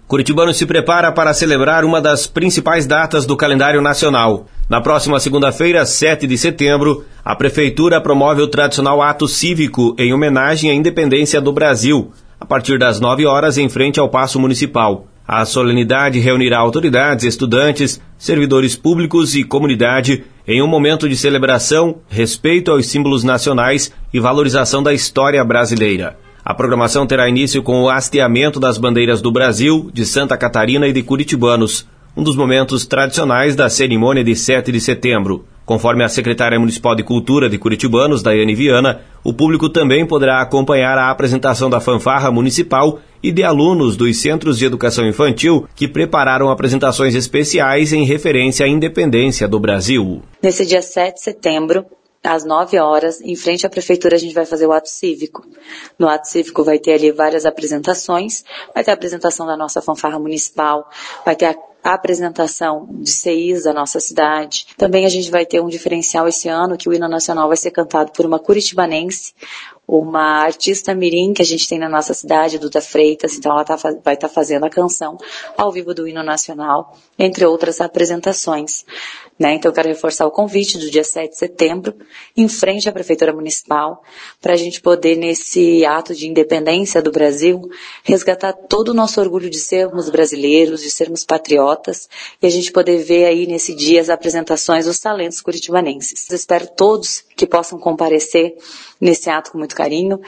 Curitibano se prepara para celebrar uma das principais datas do calendário nacional. Na próxima segunda-feira, 7 de setembro, a Prefeitura promove o tradicional ato cívico em homenagem à independência do Brasil, a partir das 9 horas em frente ao Paço Municipal. A solenidade reunirá autoridades, estudantes, servidores públicos e comunidade em um momento de celebração, respeito aos símbolos nacionais e valorização da história brasileira. A programação terá início com o hasteamento das bandeiras do Brasil, de Santa Catarina e de Curitibanos, um dos momentos tradicionais da cerimônia de 7 de setembro. Conforme a secretária municipal de Cultura de Curitibanos, Daiane Viana, o público também poderá acompanhar a apresentação da fanfarra municipal e de alunos dos centros de educação infantil que prepararam apresentações especiais em referência à independência do Brasil. Nesse dia 7 de setembro, às 9 horas, em frente à prefeitura, a gente vai fazer o ato cívico. No ato cívico vai ter ali várias apresentações, vai ter a apresentação da nossa fanfarra municipal, vai ter a apresentação de CIs da nossa cidade. Também a gente vai ter um diferencial esse ano, que o hino nacional vai ser cantado por uma curitibanense, uma artista mirim que a gente tem na nossa cidade, Duda Freitas, então ela vai estar fazendo a canção ao vivo do hino nacional, entre outras apresentações. Então eu quero reforçar o convite do dia 7 de setembro, em frente à Prefeitura Municipal, para a gente poder, nesse ato de independência do Brasil, resgatar todo o nosso orgulho de sermos brasileiros, de sermos patriotas, e a gente poder ver aí nesse dia as apresentações dos talentos curitibanenses. Eu espero todos que possam comparecer nesse ato com muito carinho,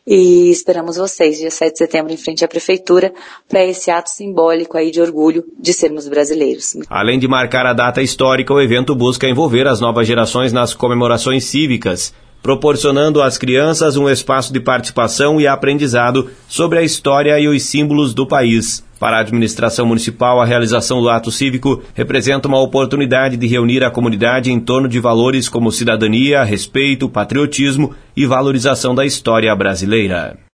e esperamos vocês, dia 7 de setembro, em frente à Prefeitura, para esse ato simbólico aí de orgulho de sermos brasileiros. Além de marcar a data histórica, o evento busca envolver as novas gerações nas comemorações cívicas, proporcionando às crianças um espaço de participação e aprendizado sobre a história e os símbolos do país. Para a administração municipal, a realização do ato cívico representa uma oportunidade de reunir a comunidade em torno de valores como cidadania, respeito, patriotismo e valorização da história brasileira.